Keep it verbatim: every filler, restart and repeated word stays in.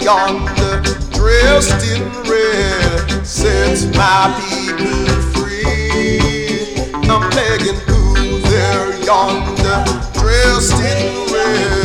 yonder, dressed in red, sets my people free. I'm begging who's there yonder, dressed in red.